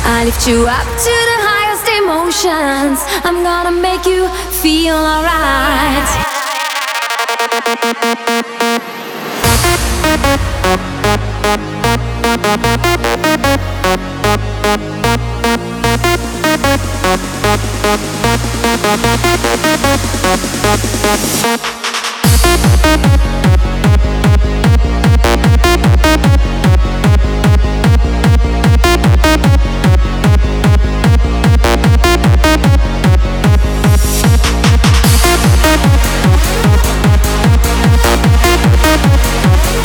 I lift you up to the highest emotions. I'm gonna make you feel alright.